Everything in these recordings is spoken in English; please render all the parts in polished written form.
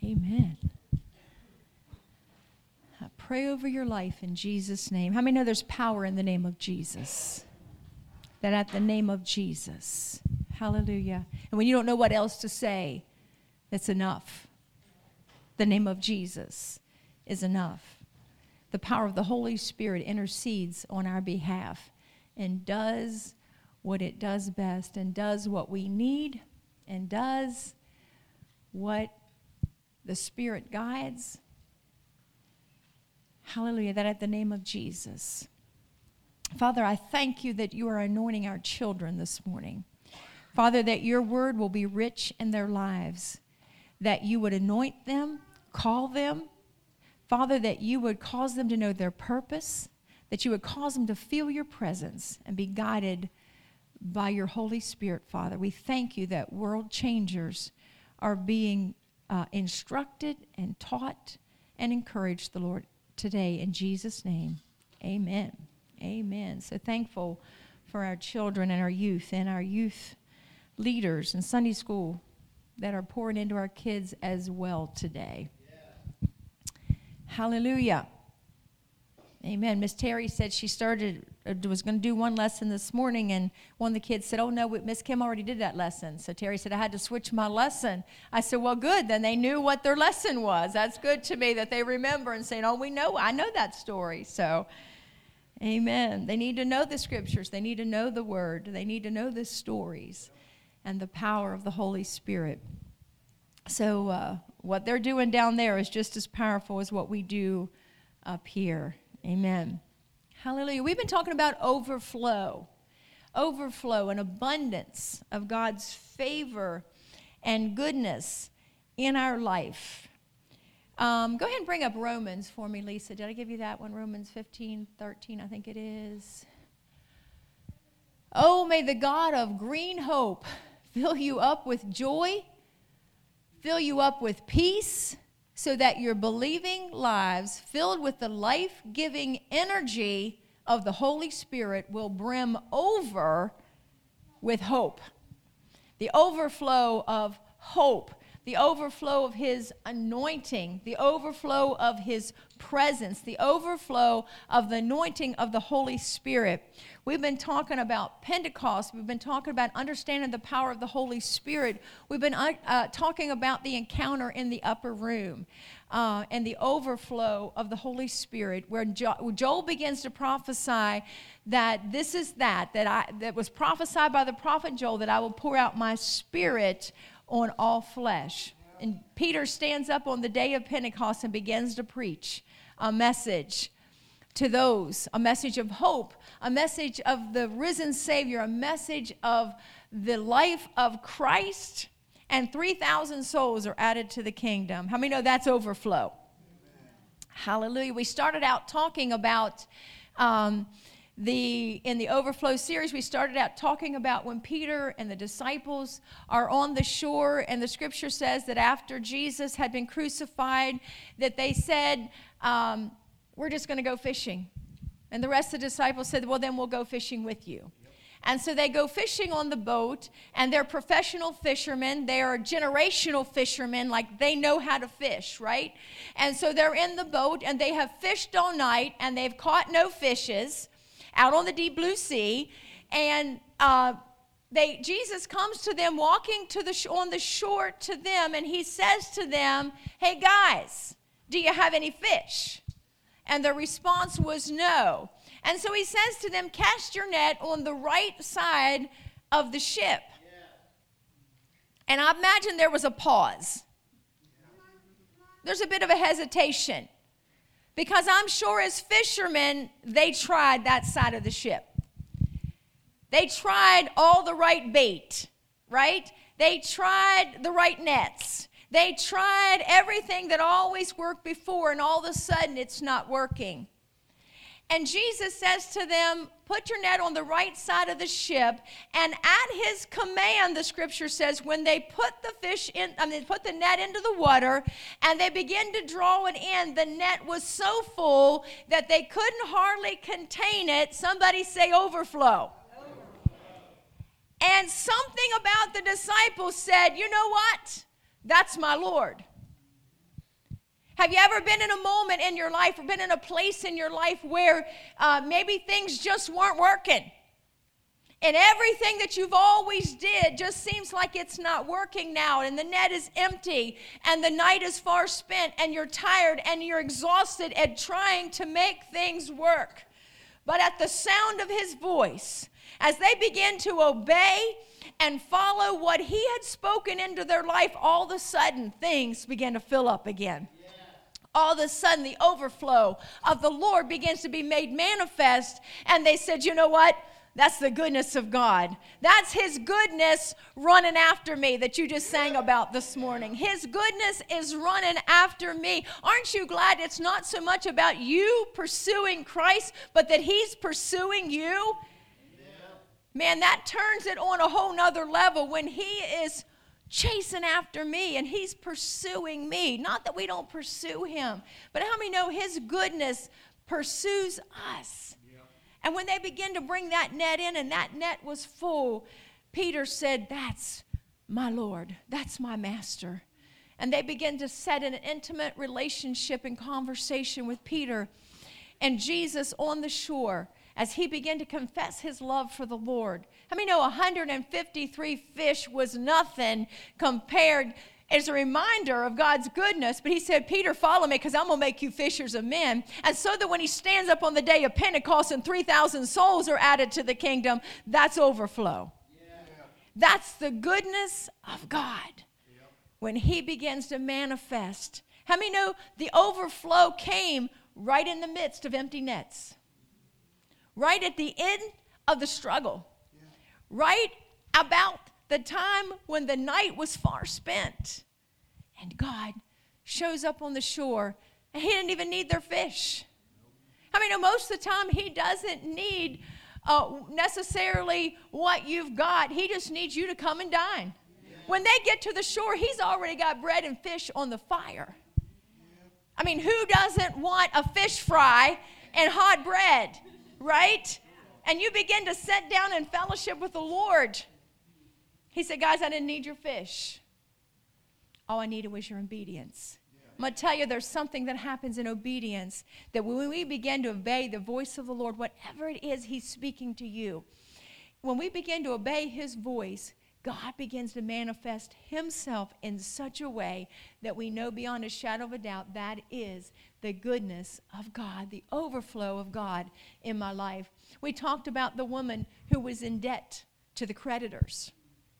Amen. I pray over your life in Jesus' name. How many know there's power in the name of Jesus? That at the name of Jesus, hallelujah. And when you don't know what else to say, that's enough. The name of Jesus is enough. The power of the Holy Spirit intercedes on our behalf and does what it does best and does what we need and does what the Spirit guides. Hallelujah, that at the name of Jesus. Father, I thank you that you are anointing our children this morning. Father, that your word will be rich in their lives, that you would anoint them, call them. Father, that you would cause them to know their purpose, that you would cause them to feel your presence and be guided by your Holy Spirit, Father. We thank you that world changers are being instructed and taught and encouraged, the Lord, today in Jesus' name. Amen. Amen. So thankful for our children and our youth leaders in Sunday school that are pouring into our kids as well today. Hallelujah. Amen. Miss Terry said she was going to do one lesson this morning, and one of the kids said, oh, no, Miss Kim already did that lesson. So Terry said, I had to switch my lesson. I said, well, good. Then they knew what their lesson was. That's good to me that they remember and saying, oh, I know that story. So, amen. They need to know the scriptures. They need to know the word. They need to know the stories and the power of the Holy Spirit. So what they're doing down there is just as powerful as what we do up here. Amen. Hallelujah. We've been talking about overflow and abundance of God's favor and goodness in our life. Go ahead and bring up Romans for me, Lisa. Did I give you that one? Romans 15:13, I think it is. Oh, may the God of green hope fill you up with joy, fill you up with peace, so that your believing lives, filled with the life-giving energy of the Holy Spirit, will brim over with hope. The overflow of hope, the overflow of his anointing, the overflow of his presence, the overflow of the anointing of the Holy Spirit. We've been talking about Pentecost. We've been talking about understanding the power of the Holy Spirit. We've been talking about the encounter in the upper room and the overflow of the Holy Spirit, where Joel begins to prophesy that this is that was prophesied by the prophet Joel, that I will pour out my Spirit on all flesh. And Peter stands up on the day of Pentecost and begins to preach a message to those, a message of hope, a message of the risen Savior, a message of the life of Christ, and 3,000 souls are added to the kingdom. How many know that's overflow? Amen. Hallelujah. We started out talking about in the overflow series, we started out talking about when Peter and the disciples are on the shore, and the scripture says that after Jesus had been crucified, that they said, we're just going to go fishing. And the rest of the disciples said, well, then we'll go fishing with you. Yep. And so they go fishing on the boat, and they're professional fishermen. They are generational fishermen, like they know how to fish, right? And so they're in the boat, and they have fished all night, and they've caught no fishes out on the deep blue sea. And Jesus comes to them, walking on the shore to them, and he says to them, hey, guys, do you have any fish? And the response was no. And so he says to them, cast your net on the right side of the ship. Yeah. And I imagine there was a pause. There's a bit of a hesitation. Because I'm sure as fishermen, they tried that side of the ship. They tried all the right bait, right? They tried the right nets. They tried everything that always worked before, and all of a sudden it's not working. And Jesus says to them, put your net on the right side of the ship. And at his command, the scripture says, when they put put the net into the water and they begin to draw it in, the net was so full that they couldn't hardly contain it. Somebody say overflow. And something about the disciples said, you know what? That's my Lord. Have you ever been in a moment in your life or been in a place in your life where maybe things just weren't working? And everything that you've always did just seems like it's not working now, and the net is empty, and the night is far spent, and you're tired, and you're exhausted at trying to make things work. But at the sound of his voice, as they begin to obey and follow what he had spoken into their life, all of a sudden things begin to fill up again. All of a sudden the overflow of the Lord begins to be made manifest, and they said, you know what? That's the goodness of God. That's his goodness running after me that you just sang about this morning. His goodness is running after me. Aren't you glad it's not so much about you pursuing Christ, but that he's pursuing you? Man, that turns it on a whole nother level when he is chasing after me and he's pursuing me. Not that we don't pursue him, but how many know his goodness pursues us? And when they began to bring that net in and that net was full, Peter said, that's my Lord. That's my master. And they began to set an intimate relationship and conversation with Peter and Jesus on the shore as he began to confess his love for the Lord. How many know 153 fish was nothing compared as a reminder of God's goodness? But he said, Peter, follow me because I'm going to make you fishers of men. And so that when he stands up on the day of Pentecost and 3,000 souls are added to the kingdom, that's overflow. Yeah. That's the goodness of God. Yeah. When he begins to manifest. How many know the overflow came right in the midst of empty nets? Right at the end of the struggle. Yeah. Right about the time when the night was far spent, and God shows up on the shore, and he didn't even need their fish. I mean, most of the time, he doesn't need necessarily what you've got. He just needs you to come and dine. Yeah. When they get to the shore, he's already got bread and fish on the fire. I mean, who doesn't want a fish fry and hot bread, right? And you begin to sit down in fellowship with the Lord. He said, guys, I didn't need your fish. All I needed was your obedience. I'm going to tell you there's something that happens in obedience that when we begin to obey the voice of the Lord, whatever it is he's speaking to you, when we begin to obey his voice, God begins to manifest himself in such a way that we know beyond a shadow of a doubt that is the goodness of God, the overflow of God in my life. We talked about the woman who was in debt to the creditors.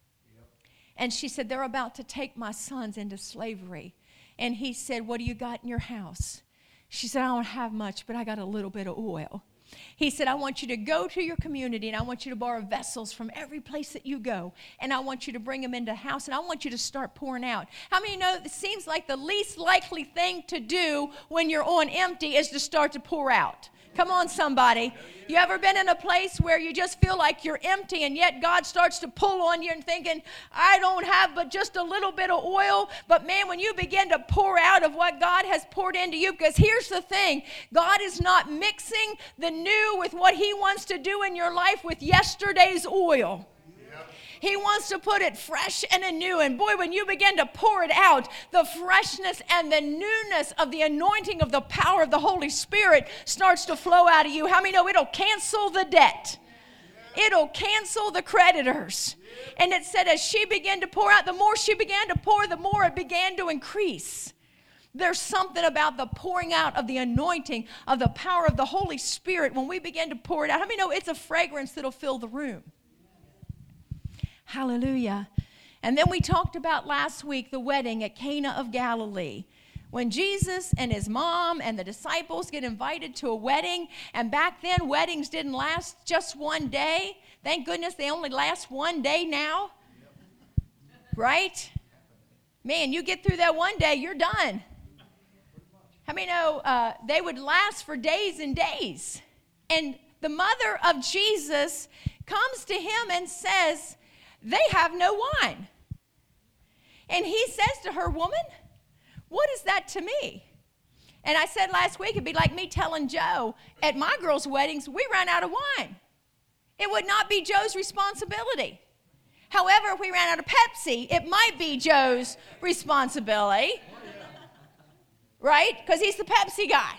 And she said, they're about to take my sons into slavery. And he said, what do you got in your house? She said, I don't have much, but I got a little bit of oil. He said, I want you to go to your community, and I want you to borrow vessels from every place that you go. And I want you to bring them into the house, and I want you to start pouring out. How many know it seems like the least likely thing to do when you're on empty is to start to pour out? Come on, somebody. You ever been in a place where you just feel like you're empty and yet God starts to pull on you and thinking, I don't have but just a little bit of oil. But man, when you begin to pour out of what God has poured into you, because here's the thing, God is not mixing the new with what he wants to do in your life with yesterday's oil. He wants to put it fresh and anew. And boy, when you begin to pour it out, the freshness and the newness of the anointing of the power of the Holy Spirit starts to flow out of you. How many know it'll cancel the debt? It'll cancel the creditors. And it said as she began to pour out, the more she began to pour, the more it began to increase. There's something about the pouring out of the anointing of the power of the Holy Spirit when we begin to pour it out. How many know it's a fragrance that'll fill the room? Hallelujah. And then we talked about last week the wedding at Cana of Galilee. When Jesus and his mom and the disciples get invited to a wedding, and back then weddings didn't last just one day. Thank goodness they only last one day now. Right? Man, you get through that one day, you're done. How many know they would last for days and days? And the mother of Jesus comes to him and says, they have no wine. And he says to her, woman, what is that to me? And I said last week, it'd be like me telling Joe, at my girls' weddings, we ran out of wine. It would not be Joe's responsibility. However, if we ran out of Pepsi, it might be Joe's responsibility. right? Because he's the Pepsi guy.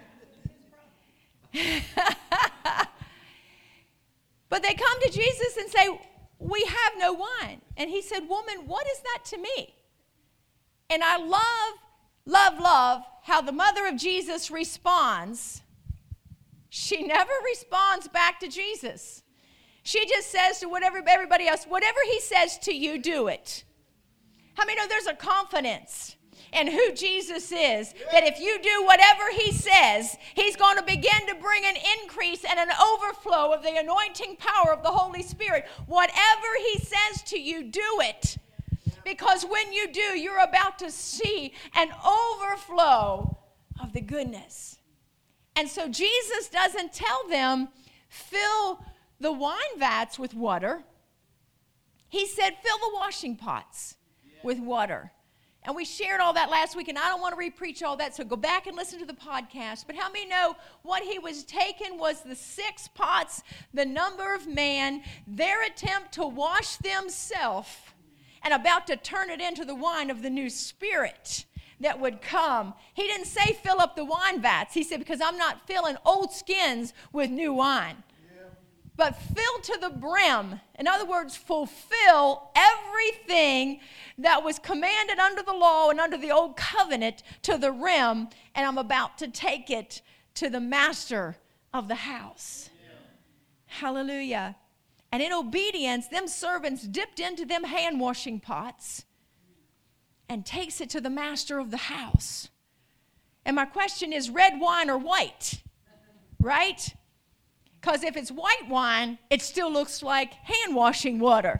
But they come to Jesus and say, we have no wine. And he said, woman, what is that to me? And I love how the mother of Jesus responds. She never responds back to Jesus. She just says to everybody else, whatever he says to you, do it. How many know there's a confidence in who Jesus is, that if you do whatever he says, he's going to begin to bring an increase and an overflow of the anointing power of the Holy Spirit. Whatever he says to you, do it. Because when you do, you're about to see an overflow of the goodness. And so Jesus doesn't tell them, fill the wine vats with water. He said, fill the washing pots with water. And we shared all that last week, and I don't want to re-preach all that, so go back and listen to the podcast. But how many know what he was taking was the 6 pots, the number of man, their attempt to wash themselves, and about to turn it into the wine of the new Spirit that would come. He didn't say fill up the wine vats. He said, because I'm not filling old skins with new wine. But fill to the brim. In other words, fulfill everything that was commanded under the law and under the old covenant to the rim, and I'm about to take it to the master of the house. Yeah. Hallelujah. And in obedience, them servants dipped into them hand-washing pots and takes it to the master of the house. And my question is, red wine or white? Right? Because if it's white wine, it still looks like hand-washing water.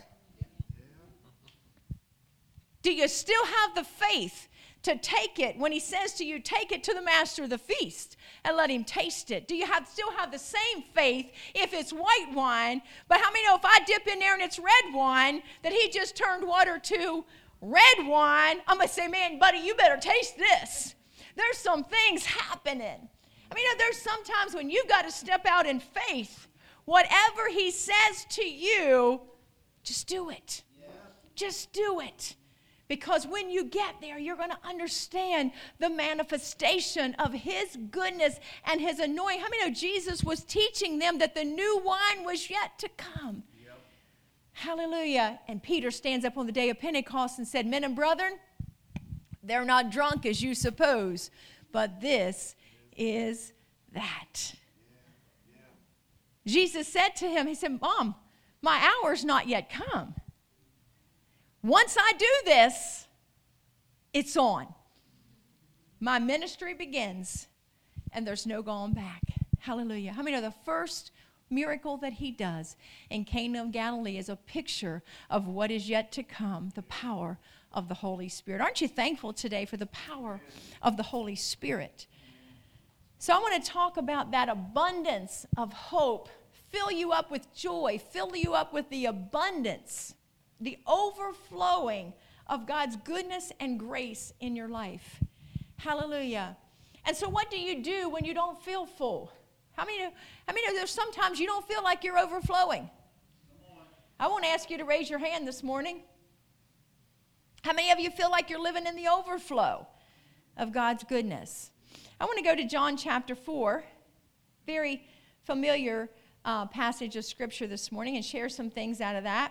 Do you still have the faith to take it when he says to you, take it to the master of the feast and let him taste it? Do you still have the same faith if it's white wine? But how many know if I dip in there and it's red wine, that he just turned water to red wine, I'm going to say, man, buddy, you better taste this. There's some things happening. I mean, there's sometimes when you've got to step out in faith. Whatever he says to you, just do it. Yeah. Just do it. Because when you get there, you're going to understand the manifestation of his goodness and his anointing. How many know Jesus was teaching them that the new wine was yet to come? Yep. Hallelujah. And Peter stands up on the day of Pentecost and said, men and brethren, they're not drunk as you suppose, but this is that. Yeah. Jesus said to him, he said, Mom, my hour's not yet come. Once I do this, it's on. My ministry begins, and there's no going back. Hallelujah. How many know the first miracle that he does in Cana of Galilee is a picture of what is yet to come, the power of the Holy Spirit? Aren't you thankful today for the power of the Holy Spirit? So I want to talk about that abundance of hope. Fill you up with joy. Fill you up with the abundance, the overflowing of God's goodness and grace in your life. Hallelujah. And so what do you do when you don't feel full? How many there's sometimes you don't feel like you're overflowing? I won't ask you to raise your hand this morning. How many of you feel like you're living in the overflow of God's goodness? I want to go to John chapter 4, very familiar passage of Scripture this morning, and share some things out of that.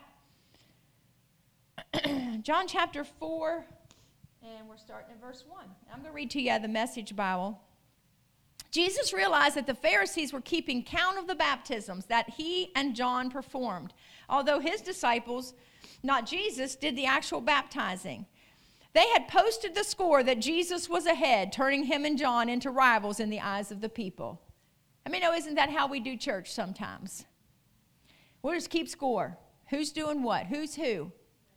John chapter 4, and we're starting in verse 1. I'm going to read to you out of the Message Bible. Jesus realized that the Pharisees were keeping count of the baptisms that he and John performed, although his disciples, not Jesus, did the actual baptizing. They had posted the score that Jesus was ahead, turning him and John into rivals in the eyes of the people. I mean, isn't that how we do church sometimes? We'll just keep score. Who's doing what? Who's who?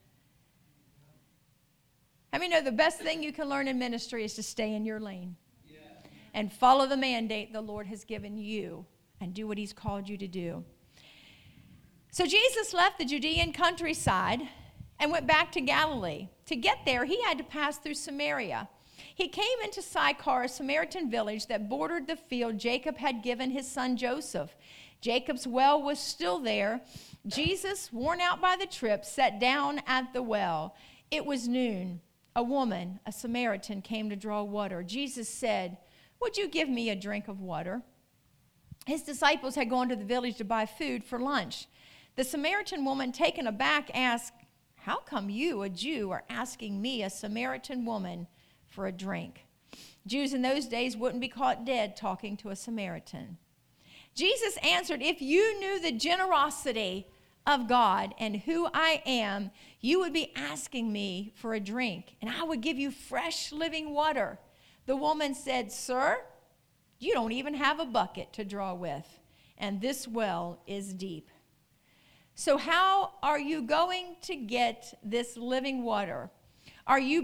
I mean, the best thing you can learn in ministry is to stay in your lane and follow the mandate the Lord has given you and do what he's called you to do. So Jesus left the Judean countryside and went back to Galilee. To get there, he had to pass through Samaria. He came into Sychar, a Samaritan village that bordered the field Jacob had given his son Joseph. Jacob's well was still there. Jesus, worn out by the trip, sat down at the well. It was noon. a woman, a Samaritan, came to draw water. Jesus said, "Would you give me a drink of water?" His disciples had gone to the village to buy food for lunch. The Samaritan woman, taken aback, asked, "How come you, a Jew, are asking me, a Samaritan woman, for a drink?" Jews in those days wouldn't be caught dead talking to a Samaritan. Jesus answered, "If you knew the generosity of God and who I am, you would be asking me for a drink, and I would give you fresh living water." The woman said, "Sir, you don't even have a bucket to draw with, and this well is deep. So how are you going to get this living water? Are you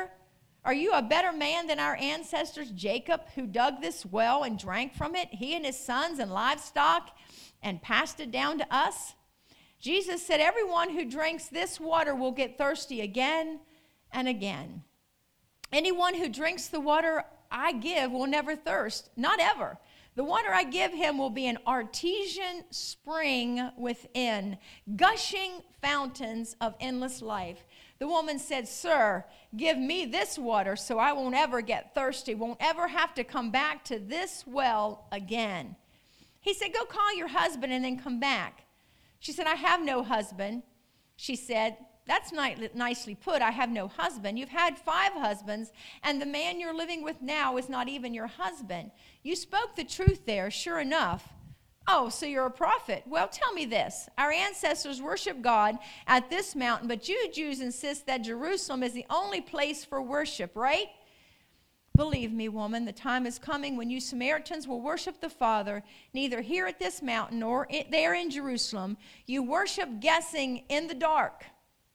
a better man than our ancestors Jacob, who dug this well and drank from it, he and his sons and livestock, and passed it down to us?" Jesus said, "Everyone who drinks this water will get thirsty again and again. Anyone who drinks the water I give will never thirst, not ever. The water I give him will be an artesian spring within, gushing fountains of endless life." The woman said, "Sir, give me this water so I won't ever get thirsty, won't ever have to come back to this well again." He said, "Go call your husband and then come back." She said, "I have no husband." She said, "That's nicely put. I have no husband. You've had 5 husbands, and the man you're living with now is not even your husband. You spoke the truth there, sure enough." "Oh, so you're a prophet. Well, tell me this. Our ancestors worship God at this mountain, but you Jews insist that Jerusalem is the only place for worship, right? Believe me, woman, the time is coming when you Samaritans will worship the Father, neither here at this mountain nor there in Jerusalem. You worship guessing in the dark,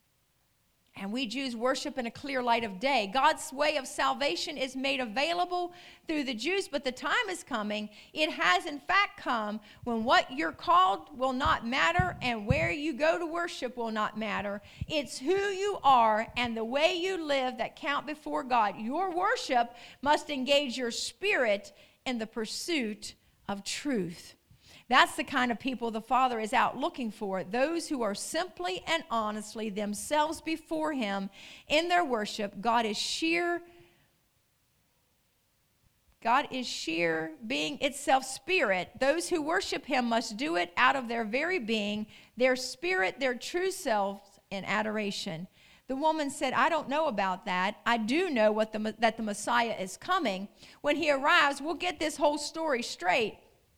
and we Jews worship in a clear light of day. God's way of salvation is made available through the Jews, but the time is coming. It has in fact come when what you're called will not matter and where you go to worship will not matter. It's who you are and the way you live that count before God. Your worship must engage your spirit in the pursuit of truth." That's the kind of people the Father is out looking for, those who are simply and honestly themselves before Him in their worship. God is sheer being itself spirit. Those who worship Him must do it out of their very being, their spirit, their true selves in adoration. The woman said, "I don't know about that. I do know that the Messiah is coming. When He arrives, we'll get this whole story straight."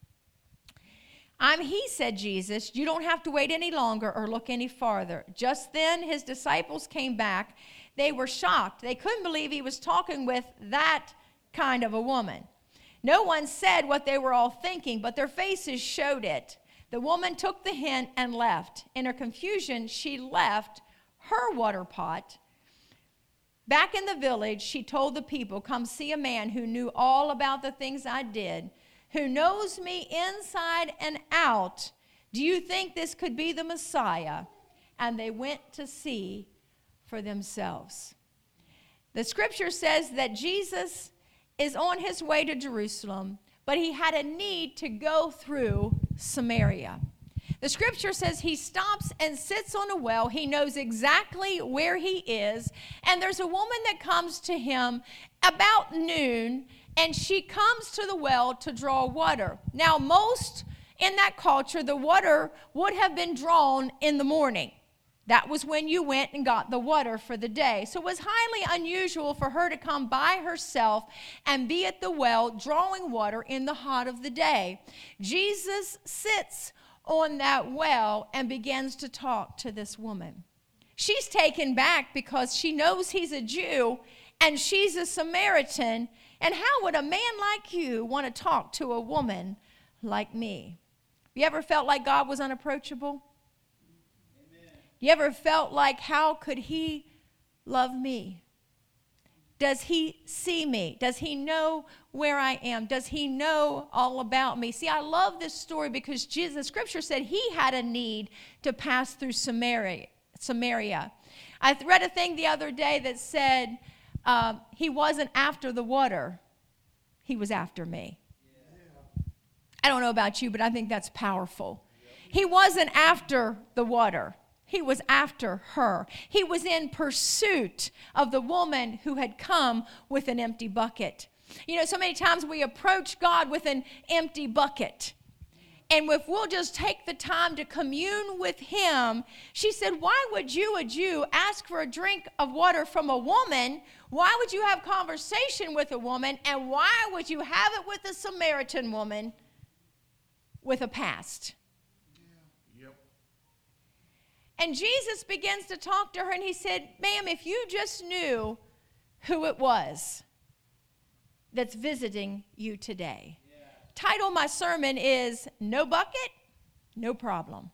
"I'm He," said Jesus. "You don't have to wait any longer or look any farther." Just then, His disciples came back. They were shocked. They couldn't believe He was talking with that kind of a woman. No one said what they were all thinking, but their faces showed it. The woman took the hint and left. In her confusion, she left her water pot. Back in the village, she told the people, "Come see a man who knew all about the things I did, who knows me inside and out. Do you think this could be the Messiah?" And they went to see for themselves. The scripture says that Jesus is on his way to Jerusalem, but he had a need to go through Samaria. The scripture says he stops and sits on a well. He knows exactly where he is. And there's a woman that comes to him about noon, and she comes to the well to draw water. Now, most in that culture, the water would have been drawn in the morning. That was when you went and got the water for the day. So it was highly unusual for her to come by herself and be at the well drawing water in the hot of the day. Jesus sits on that well and begins to talk to this woman. She's taken back because she knows he's a Jew and she's a Samaritan. And how would a man like you want to talk to a woman like me? You ever felt like God was unapproachable? Amen. You ever felt like, how could he love me? Does he see me? Does he know where I am? Does he know all about me? See, I love this story because Jesus, the scripture said he had a need to pass through Samaria. I read a thing the other day that said he wasn't after the water. He was after me. I don't know about you, but I think that's powerful. He wasn't after the water. He was after her. He was in pursuit of the woman who had come with an empty bucket. You know, so many times we approach God with an empty bucket. And if we'll just take the time to commune with him, she said, why would you, a Jew, ask for a drink of water from a woman? Why would you have conversation with a woman? And why would you have it with a Samaritan woman with a past? Yep. And Jesus begins to talk to her, and he said, ma'am, if you just knew who it was that's visiting you today. Title of my sermon is No Bucket, No Problem.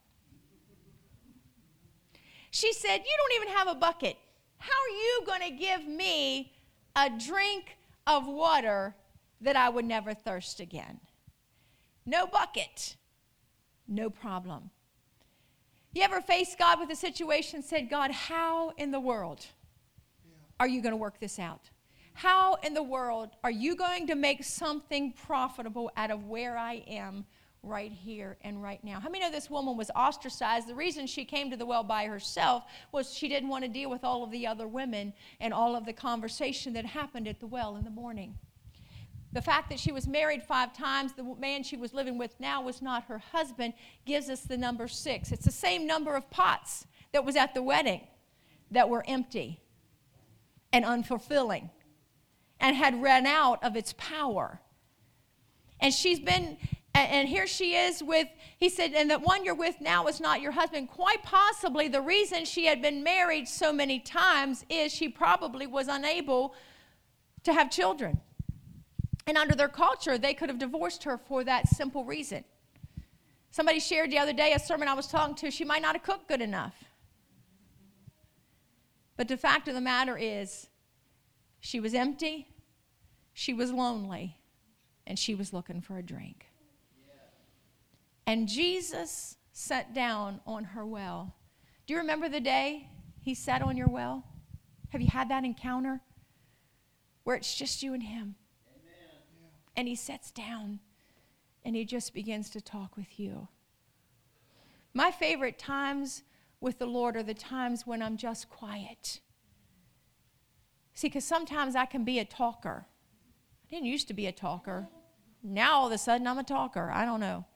She said, you don't even have a bucket. How are you going to give me a drink of water that I would never thirst again? No bucket, no problem. You ever faced God with a situation and said, God, how in the world are you going to work this out? How in the world are you going to make something profitable out of where I am right here and right now? How many know this woman was ostracized? The reason she came to the well by herself was she didn't want to deal with all of the other women and all of the conversation that happened at the well in the morning. The fact that she was married 5 times, the man she was living with now was not her husband, gives us the number 6. It's the same number of pots that was at the wedding that were empty and unfulfilling and had run out of its power. And here she is with, he said, and the one you're with now is not your husband. Quite possibly the reason she had been married so many times is she probably was unable to have children. And under their culture, they could have divorced her for that simple reason. Somebody shared the other day a sermon I was talking to, she might not have cooked good enough. But the fact of the matter is, she was empty, she was lonely, and she was looking for a drink. And Jesus sat down on her well. Do you remember the day he sat on your well? Have you had that encounter where it's just you and him? Amen. And he sits down and he just begins to talk with you. My favorite times with the Lord are the times when I'm just quiet. See, because sometimes I can be a talker. I didn't used to be a talker. Now all of a sudden I'm a talker. I don't know.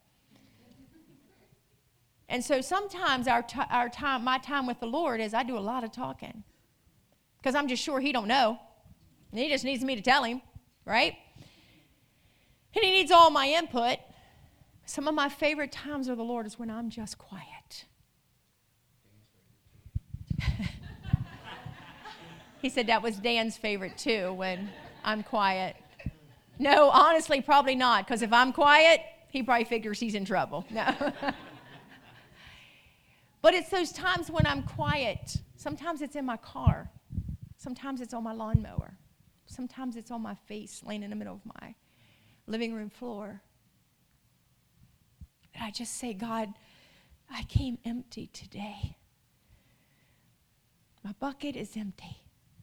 And so sometimes my time with the Lord is I do a lot of talking. Because I'm just sure he don't know. And he just needs me to tell him, right? And he needs all my input. Some of my favorite times with the Lord is when I'm just quiet. He said that was Dan's favorite too, when I'm quiet. No, honestly, probably not, because if I'm quiet, he probably figures he's in trouble. No. But it's those times when I'm quiet. Sometimes it's in my car. Sometimes it's on my lawnmower. Sometimes it's on my face, laying in the middle of my living room floor. And I just say, God, I came empty today. My bucket is empty.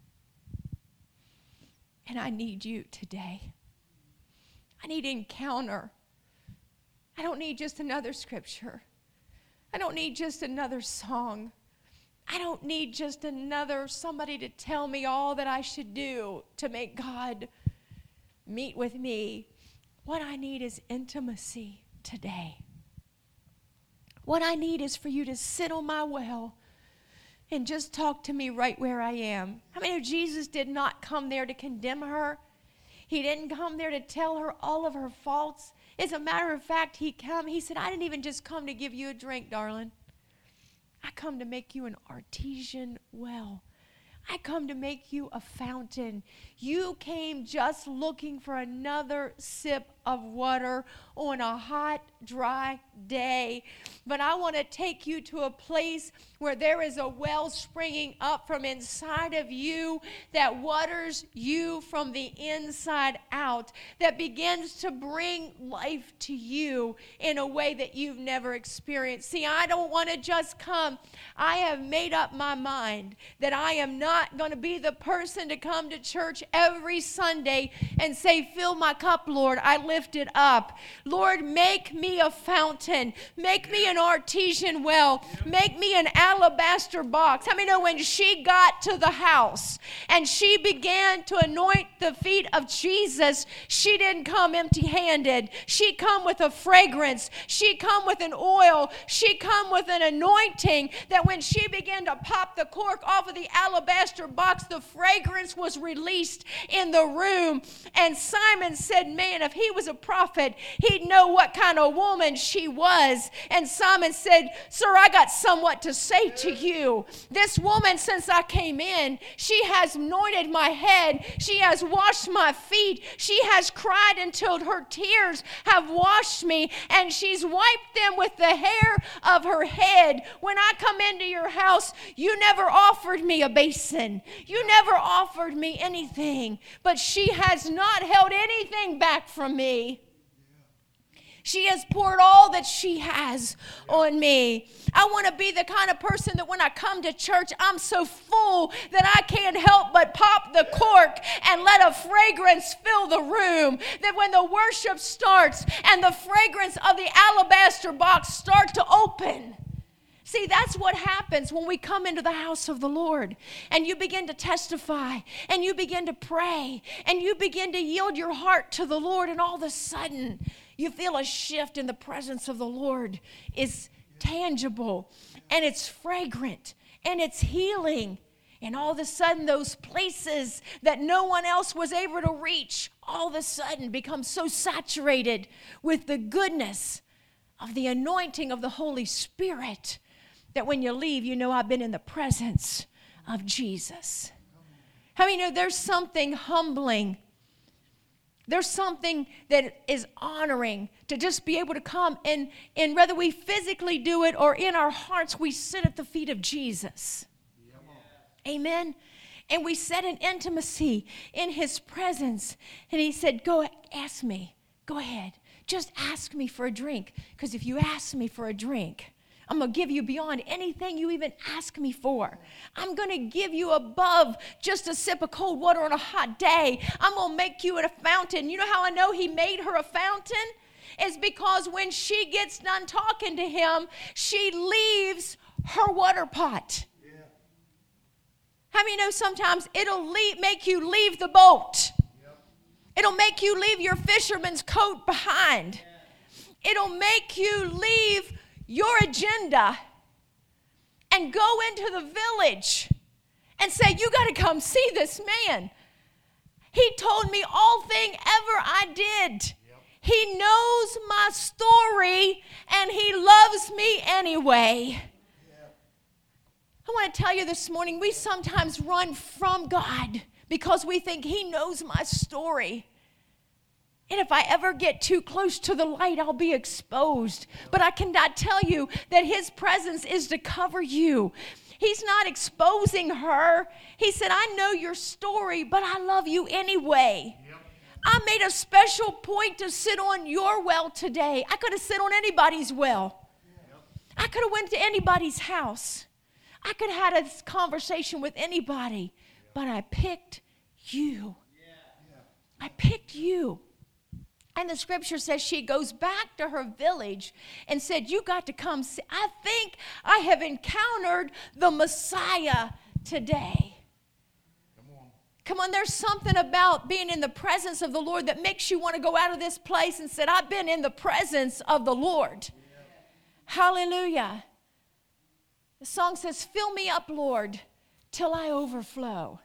And I need you today. I need an encounter. I don't need just another scripture. I don't need just another song. I don't need just somebody to tell me all that I should do to make God meet with me. What I need is intimacy today. What I need is for you to sit on my well and just talk to me right where I am. How many of Jesus did not come there to condemn her? He didn't come there to tell her all of her faults. As a matter of fact, he said, I didn't even just come to give you a drink, darling. I come to make you an artesian well. I come to make you a fountain. You came just looking for another sip of water on a hot, dry day. But I want to take you to a place where there is a well springing up from inside of you that waters you from the inside out, that begins to bring life to you in a way that you've never experienced. See, I don't want to just come. I have made up my mind that I am not not going to be the person to come to church every Sunday and say, fill my cup, Lord. I lift it up. Lord, make me a fountain. Make me an artesian well. Make me an alabaster box. How many know when she got to the house and she began to anoint the feet of Jesus, she didn't come empty-handed. She come with a fragrance. She come with an oil. She come with an anointing that when she began to pop the cork off of the alabaster box, the fragrance was released in the room. And Simon said, man, if he was a prophet, he'd know what kind of woman she was. And Simon said, sir, I got somewhat to say to you. This woman, since I came in, she has anointed my head. She has washed my feet. She has cried until her tears have washed me, and she's wiped them with the hair of her head. When I come into your house, you never offered me a basin. You never offered me anything, but she has not held anything back from me. She has poured all that she has on me. I want to be the kind of person that when I come to church, I'm so full that I can't help but pop the cork and let a fragrance fill the room. That when the worship starts and the fragrance of the alabaster box start to open. See, that's what happens when we come into the house of the Lord and you begin to testify and you begin to pray and you begin to yield your heart to the Lord, and all of a sudden you feel a shift in the presence of the Lord. It's tangible and it's fragrant and it's healing. And all of a sudden those places that no one else was able to reach all of a sudden become so saturated with the goodness of the anointing of the Holy Spirit that when you leave, you know, I've been in the presence of Jesus. How many know there's something humbling? There's something that is honoring to just be able to come and whether we physically do it or in our hearts, we sit at the feet of Jesus. Amen. And we sit in intimacy in his presence. And he said, go ask me. Go ahead. Just ask me for a drink. Because if you ask me for a drink, I'm going to give you beyond anything you even ask me for. I'm going to give you above just a sip of cold water on a hot day. I'm going to make you a fountain. You know how I know he made her a fountain? It's because when she gets done talking to him, she leaves her water pot. Yeah. How many know sometimes it'll make you leave the boat? Yep. It'll make you leave your fisherman's coat behind. Yeah. It'll make you leave your agenda and go into the village and say, you got to come see this man. He told me all thing ever I did. Yep. He knows my story and he loves me anyway. Yep. I want to tell you this morning, we sometimes run from God because we think he knows my story. And if I ever get too close to the light, I'll be exposed. But I cannot tell you that his presence is to cover you. He's not exposing her. He said, I know your story, but I love you anyway. Yep. I made a special point to sit on your well today. I could have sit on anybody's well. Yep. I could have went to anybody's house. I could have had a conversation with anybody. But I picked you. Yeah. I picked you. And the scripture says she goes back to her village and said, you got to come see. I think I have encountered the Messiah today. Come on, there's something about being in the presence of the Lord that makes you want to go out of this place and say, I've been in the presence of the Lord. Yeah. Hallelujah. The song says, fill me up, Lord, till I overflow.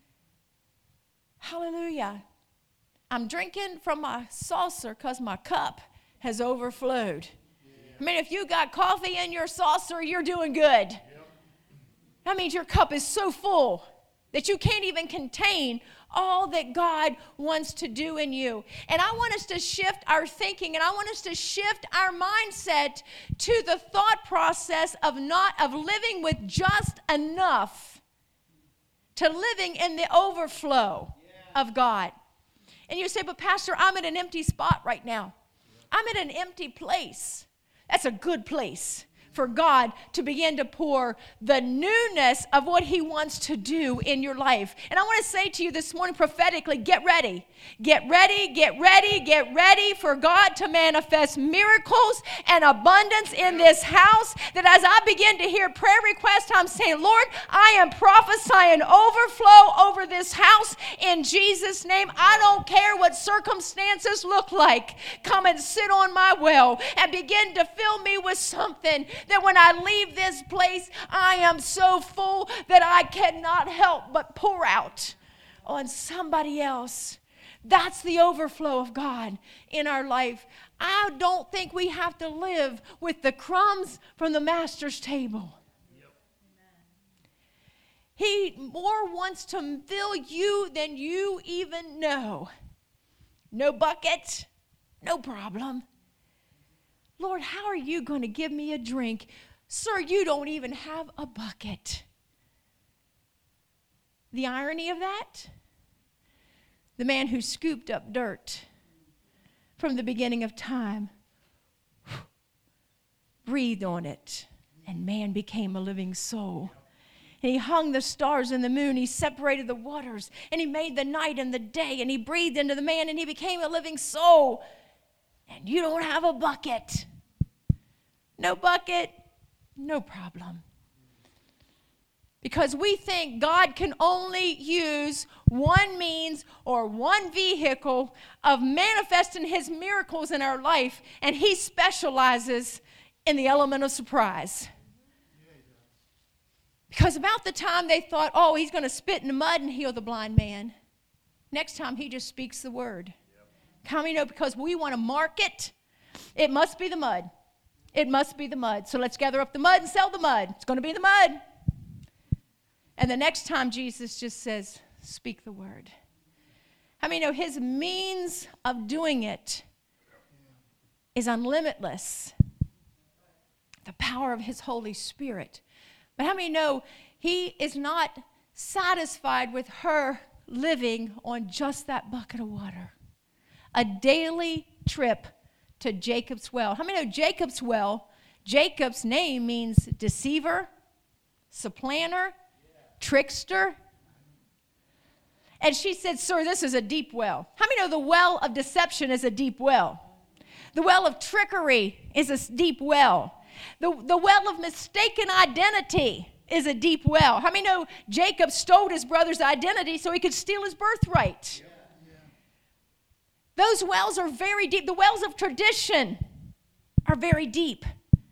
Hallelujah. I'm drinking from my saucer because my cup has overflowed. Yeah. I mean, if you got coffee in your saucer, you're doing good. Yep. That means your cup is so full that you can't even contain all that God wants to do in you. And I want us to shift our thinking, and I want us to shift our mindset to the thought process of living with just enough to living in the overflow of God. And you say, but Pastor, I'm at an empty spot right now. I'm at an empty place. That's a good place for God to begin to pour the newness of what he wants to do in your life. And I want to say to you this morning prophetically, get ready. Get ready, get ready, get ready for God to manifest miracles and abundance in this house. That as I begin to hear prayer requests, I'm saying, Lord, I am prophesying overflow over this house in Jesus' name. I don't care what circumstances look like. Come and sit on my well and begin to fill me with something that when I leave this place, I am so full that I cannot help but pour out on somebody else. That's the overflow of God in our life. I don't think we have to live with the crumbs from the master's table. Yep. He more wants to fill you than you even know. No bucket, no problem. Lord, how are you going to give me a drink? Sir, you don't even have a bucket. The irony of that? The man who scooped up dirt from the beginning of time, breathed on it, and man became a living soul. And he hung the stars and the moon. He separated the waters, and he made the night and the day, and he breathed into the man, and he became a living soul. And you don't have a bucket. No bucket, no problem. Because we think God can only use one means or one vehicle of manifesting his miracles in our life, and he specializes in the element of surprise. Because about the time they thought, oh, he's going to spit in the mud and heal the blind man, next time he just speaks the word. How many know? Because we want to mark it, it must be the mud. It must be the mud. So let's gather up the mud and sell the mud. It's going to be the mud. And the next time Jesus just says, speak the word. How many know his means of doing it is unlimitless? The power of his Holy Spirit. But how many know he is not satisfied with her living on just that bucket of water? A daily trip to Jacob's well. How many know Jacob's well? Jacob's name means deceiver, supplanter, trickster. And she said, sir, this is a deep well. How many know the well of deception is a deep well? The well of trickery is a deep well. The well of mistaken identity is a deep well. How many know Jacob stole his brother's identity so he could steal his birthright? Those wells are very deep. The wells of tradition are very deep.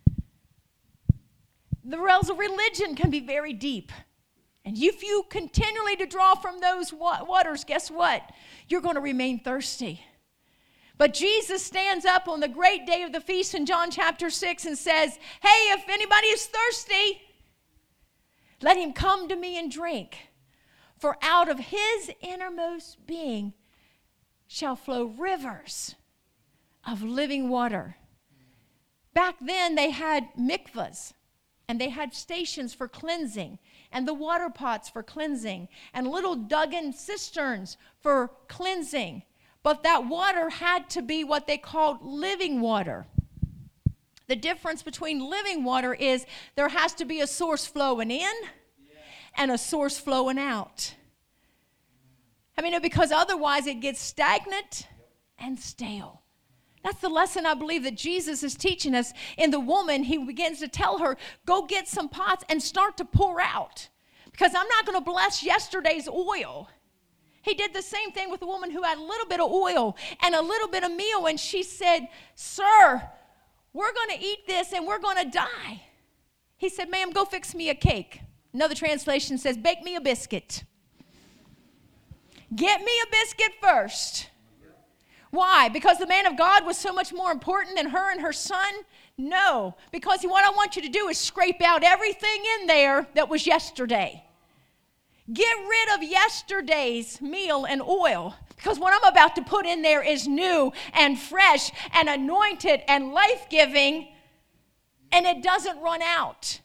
The wells of religion can be very deep. And if you continually to draw from those waters, guess what? You're going to remain thirsty. But Jesus stands up on the great day of the feast in John chapter 6 and says, hey, if anybody is thirsty, let him come to me and drink. For out of his innermost being shall flow rivers of living water. Back then they had mikvahs, and they had stations for cleansing, and the water pots for cleansing, and little dug-in cisterns for cleansing. But that water had to be what they called living water. The difference between living water is there has to be a source flowing in and a source flowing out. I mean, because otherwise it gets stagnant and stale. That's the lesson I believe that Jesus is teaching us in the woman. He begins to tell her, go get some pots and start to pour out. Because I'm not going to bless yesterday's oil. He did the same thing with a woman who had a little bit of oil and a little bit of meal. And she said, sir, we're going to eat this and we're going to die. He said, ma'am, go fix me a cake. Another translation says, bake me a biscuit. Get me a biscuit first. Why? Because the man of God was so much more important than her and her son? No. Because what I want you to do is scrape out everything in there that was yesterday. Get rid of yesterday's meal and oil. Because what I'm about to put in there is new and fresh and anointed and life-giving. And it doesn't run out.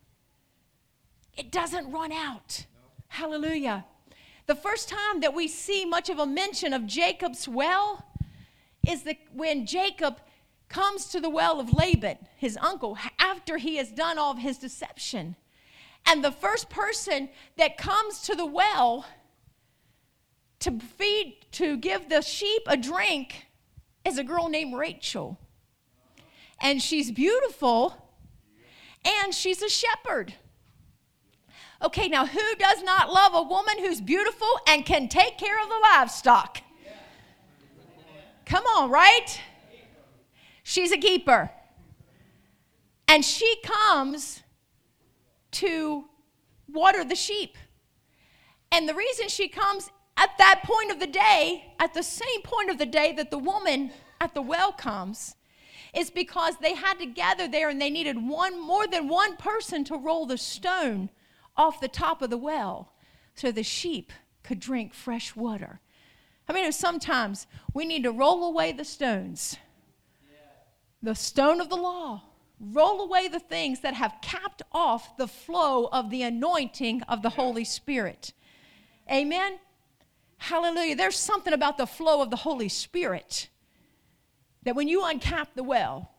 It doesn't run out. Hallelujah. The first time that we see much of a mention of Jacob's well is when Jacob comes to the well of Laban, his uncle, after he has done all of his deception. And the first person that comes to the well to give the sheep a drink is a girl named Rachel. And she's beautiful, and she's a shepherd. Okay, now who does not love a woman who's beautiful and can take care of the livestock? Come on, right? She's a keeper. And she comes to water the sheep. And the reason she comes at that point of the day, at the same point of the day that the woman at the well comes, is because they had to gather there and they needed more than one person to roll the stone off the top of the well so the sheep could drink fresh water. I mean, sometimes we need to roll away the stones, the stone of the law, roll away the things that have capped off the flow of the anointing of the Holy Spirit. Amen? Hallelujah. There's something about the flow of the Holy Spirit that when you uncap the well,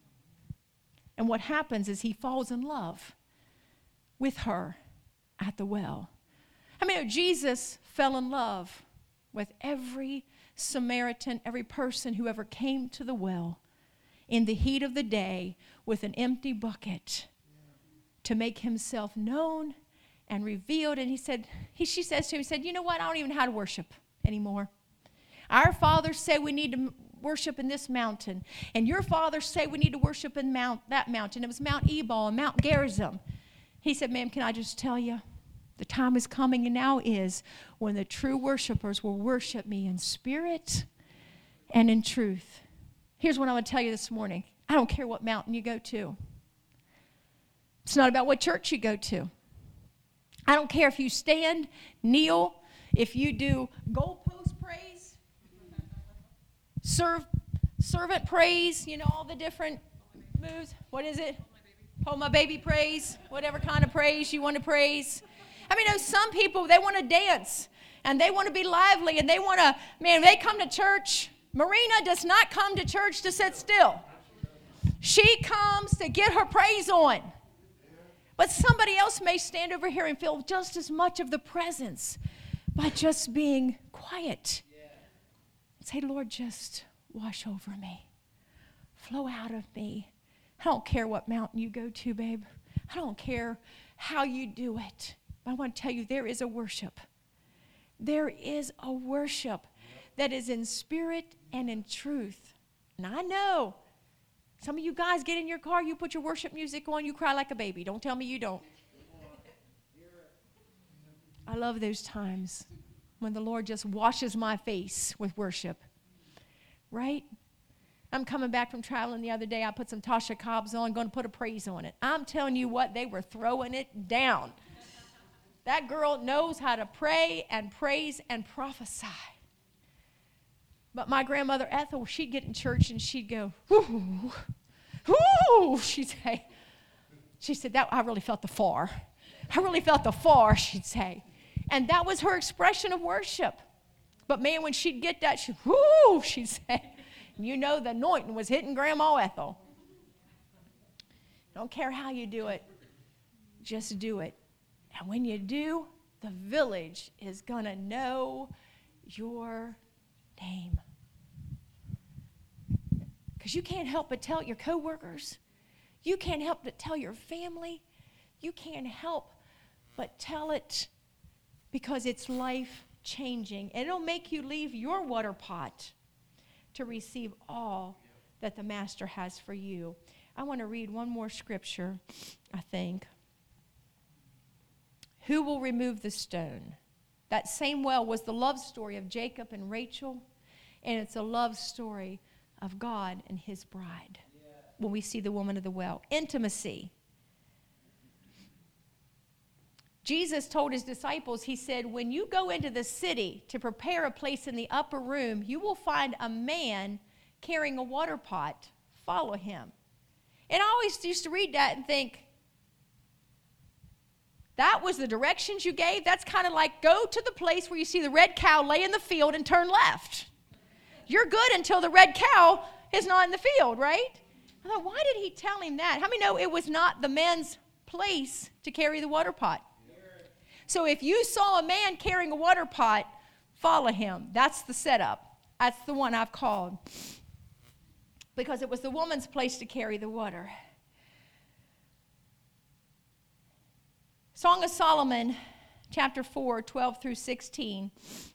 and what happens is he falls in love with her at the well. I mean, Jesus fell in love with every Samaritan, every person who ever came to the well in the heat of the day with an empty bucket to make himself known and revealed. And she says to him, he said, you know what? I don't even know how to worship anymore. Our fathers say we need to worship in this mountain, and your fathers say we need to worship in that mountain. It was Mount Ebal and Mount Gerizim. He said, ma'am, can I just tell you, the time is coming and now is when the true worshipers will worship me in spirit and in truth. Here's what I want to tell you this morning. I don't care what mountain you go to. It's not about what church you go to. I don't care if you stand, kneel, if you do goalpost praise, servant praise, all the different moves. What is it? Hold my baby praise, whatever kind of praise you want to praise. I mean, there's some people, they want to dance, and they want to be lively, and they want to, they come to church. Marina does not come to church to sit still. She comes to get her praise on. But somebody else may stand over here and feel just as much of the presence by just being quiet. Say, Lord, just wash over me. Flow out of me. I don't care what mountain you go to, babe. I don't care how you do it. But I want to tell you, there is a worship. There is a worship that is in spirit and in truth. And I know some of you guys get in your car, you put your worship music on, you cry like a baby. Don't tell me you don't. I love those times when the Lord just washes my face with worship. Right? I'm coming back from traveling the other day. I put some Tasha Cobbs on, going to put a praise on it. I'm telling you what, they were throwing it down. That girl knows how to pray and praise and prophesy. But my grandmother Ethel, she'd get in church and she'd go, whoo, whoo, she'd say. She said, that I really felt the far. I really felt the far, she'd say. And that was her expression of worship. But man, when she'd get that, she'd say. You know the anointing was hitting Grandma Ethel. Don't care how you do it. Just do it. And when you do, the village is going to know your name. Because you can't help but tell your coworkers. You can't help but tell your family. You can't help but tell it because it's life-changing. And it'll make you leave your water pot to receive all that the Master has for you. I want to read one more scripture, I think. Who will remove the stone? That same well was the love story of Jacob and Rachel, and it's a love story of God and his bride. When we see the woman of the well. Intimacy. Jesus told his disciples, he said, when you go into the city to prepare a place in the upper room, you will find a man carrying a water pot. Follow him. And I always used to read that and think, that was the directions you gave? That's kind of like go to the place where you see the red cow lay in the field and turn left. You're good until the red cow is not in the field, right? I thought, why did he tell him that? How many know it was not the man's place to carry the water pot? So if you saw a man carrying a water pot, follow him. That's the setup. That's the one I've called. Because it was the woman's place to carry the water. Song of Solomon, chapter 4, 12 through 16,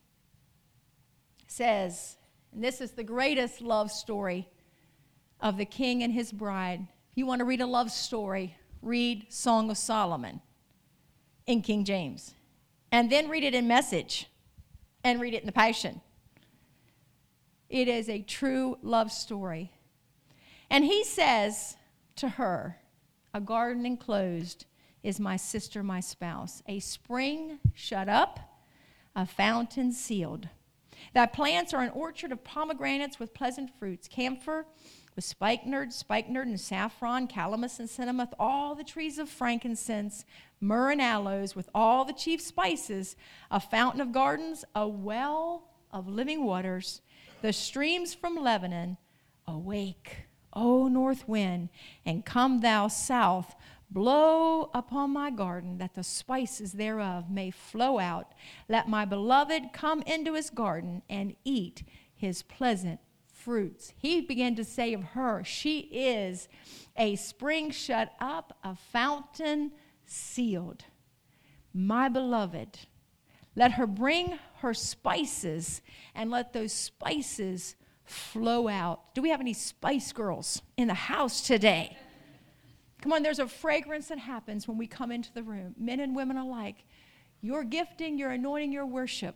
says, and this is the greatest love story of the king and his bride. If you want to read a love story, read Song of Solomon in King James. And then read it in Message. And read it in the Passion. It is a true love story. And he says to her, a garden enclosed is my sister, my spouse. A spring shut up, a fountain sealed. Thy plants are an orchard of pomegranates with pleasant fruits. Camphor with spikenard and saffron, calamus and cinnamon, all the trees of frankincense, myrrh and aloes, with all the chief spices, a fountain of gardens, a well of living waters, the streams from Lebanon. Awake, O north wind, and come thou south. Blow upon my garden, that the spices thereof may flow out. Let my beloved come into his garden and eat his pleasant fruits. He began to say of her, she is a spring shut up, a fountain sealed. My beloved, let her bring her spices, and let those spices flow out. Do we have any spice girls in the house today? Come on, there's a fragrance that happens when we come into the room, men and women alike. Your gifting, your anointing, your worship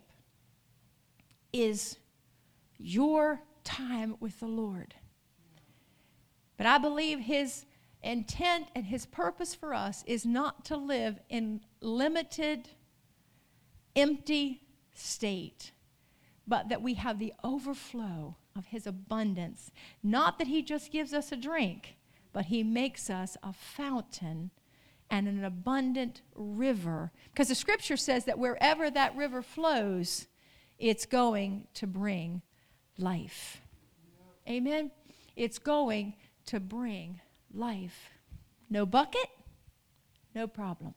is your time with the Lord. But I believe his intent and his purpose for us is not to live in limited, empty state, but that we have the overflow of his abundance. Not that he just gives us a drink, but he makes us a fountain and an abundant river. Because the scripture says that wherever that river flows, it's going to bring life. Amen? It's going to bring life. No bucket, no problem.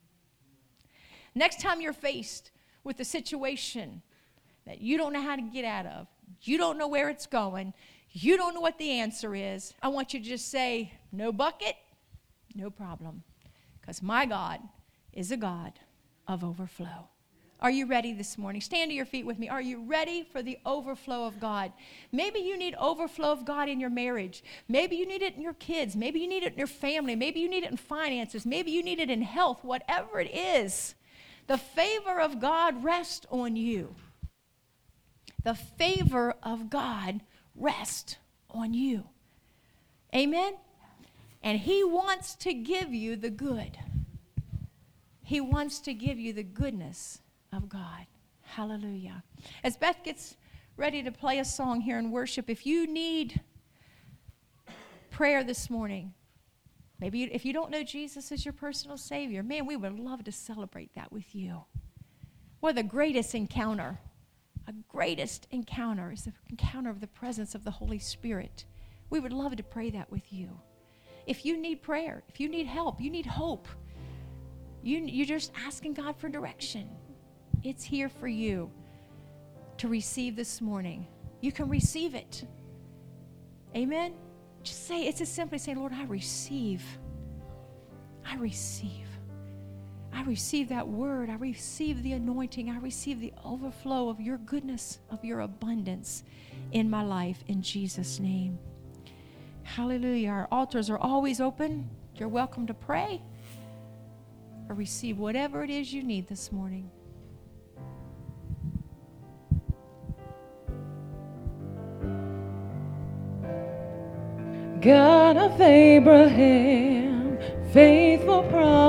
Next time you're faced with a situation that you don't know how to get out of, you don't know where it's going, you don't know what the answer is, I want you to just say, no bucket, no problem. Because my God is a God of overflow. Are you ready this morning? Stand to your feet with me. Are you ready for the overflow of God? Maybe you need overflow of God in your marriage. Maybe you need it in your kids. Maybe you need it in your family. Maybe you need it in finances. Maybe you need it in health. Whatever it is, the favor of God rests on you. The favor of God rests on you. Amen? And he wants to give you the good. He wants to give you the goodness of God. Hallelujah. As Beth gets ready to play a song here in worship, if you need prayer this morning, maybe if you don't know Jesus as your personal Savior, man, we would love to celebrate that with you. What the greatest encounter. A greatest encounter is the encounter of the presence of the Holy Spirit. We would love to pray that with you. If you need prayer, if you need help, you need hope, you're just asking God for direction, it's here for you to receive this morning. You can receive it. Amen? Just say, it's as simply saying, Lord, I receive. I receive. I receive that word. I receive the anointing. I receive the overflow of your goodness, of your abundance in my life, in Jesus' name. Hallelujah. Our altars are always open. You're welcome to pray or receive whatever it is you need this morning. God of Abraham, faithful promise.